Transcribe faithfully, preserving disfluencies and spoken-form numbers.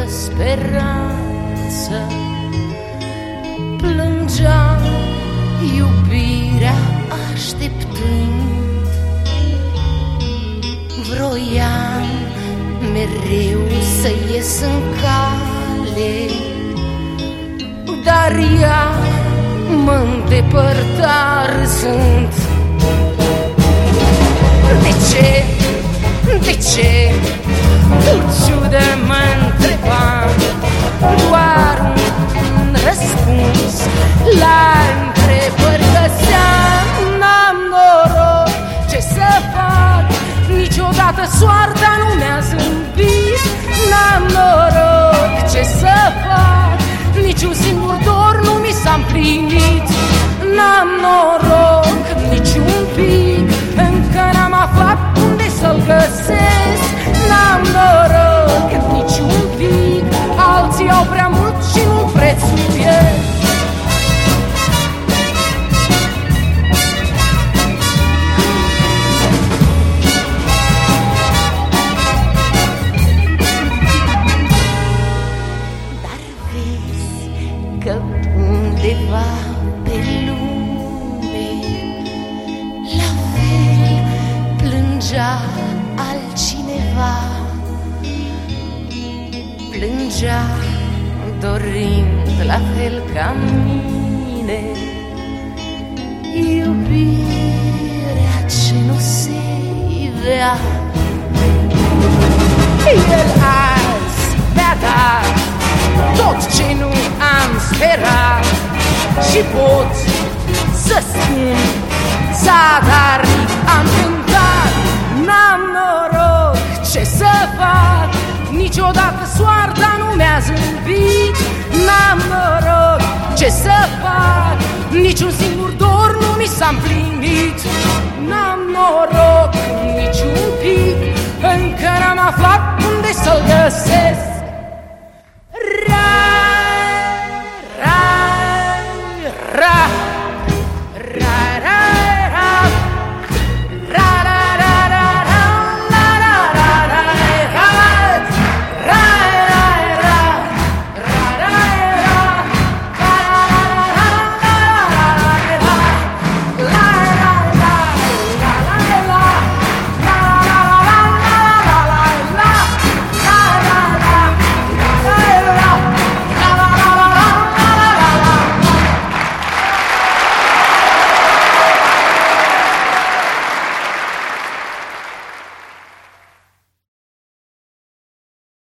fără speranță. Plângeam iubirea așteptând, vroiam mereu să ies în cale, dar ea mă îndepărta râzând. De ce, de ce, dulciudă mă întrebam, doar un răspuns la întrebări găseam. N-am noroc, ce să fac, niciodată soarta nu mi-a zâmbit. N-am noroc, ce să fac, niciun singur dor nu mi s-a împlinit. N-am noroc, niciun pic, încă n-am aflat unde să-l găsesc. N-am noroc, niciun pic, alții au prea mult și nu prețuiesc. Dar vezi că undeva pe lume la fel plângea altcineva, plângea dorind la fel ca mine iubirea ce nu se ivea. El azi mi-a dat tot ce nu am sperat și pot să spun zadarnic am cântat. N-am noroc, ce să fac, niciodată soarta nu mi-a zâmbit. N-am noroc, ce să fac, niciun singur dor nu mi s-a împlinit. N-am noroc, niciun pic,